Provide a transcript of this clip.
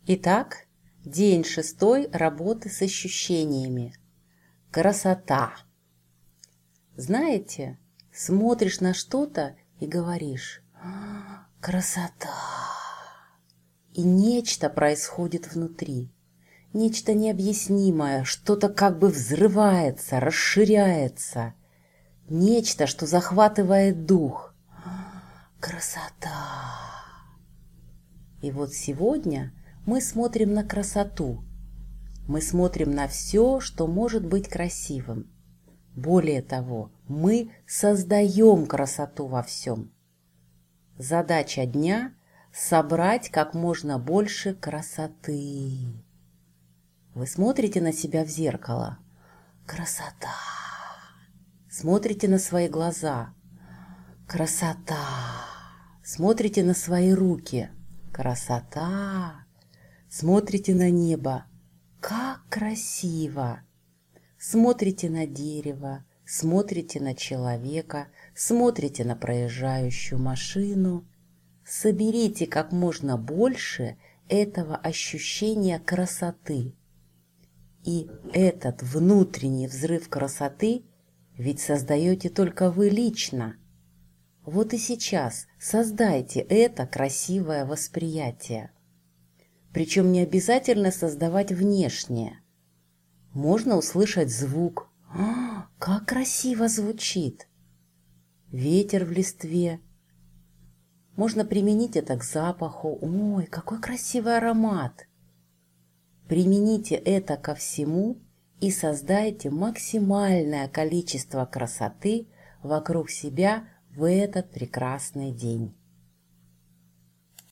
Итак, день 6 работы с ощущениями. Красота. Знаете, смотришь на что-то и говоришь: красота. И нечто происходит внутри. Нечто необъяснимое, что-то как бы взрывается, расширяется. Нечто, что захватывает дух. Красота. И вот сегодня мы смотрим на красоту. Мы смотрим на все, что может быть красивым. Более того, мы создаем красоту во всем. Задача дня – собрать как можно больше красоты. Вы смотрите на себя в зеркало. Красота. Смотрите на свои глаза. Красота. Смотрите на свои руки. Красота. Смотрите на небо. Как красиво! Смотрите на дерево, смотрите на человека, смотрите на проезжающую машину. Соберите как можно больше этого ощущения красоты. И этот внутренний взрыв красоты ведь создаете только вы лично. Вот и сейчас создайте это красивое восприятие. Причем не обязательно создавать внешнее. Можно услышать звук. Как красиво звучит! Ветер в листве. Можно применить это к запаху. Ой, какой красивый аромат! Примените это ко всему и создайте максимальное количество красоты вокруг себя в этот прекрасный день.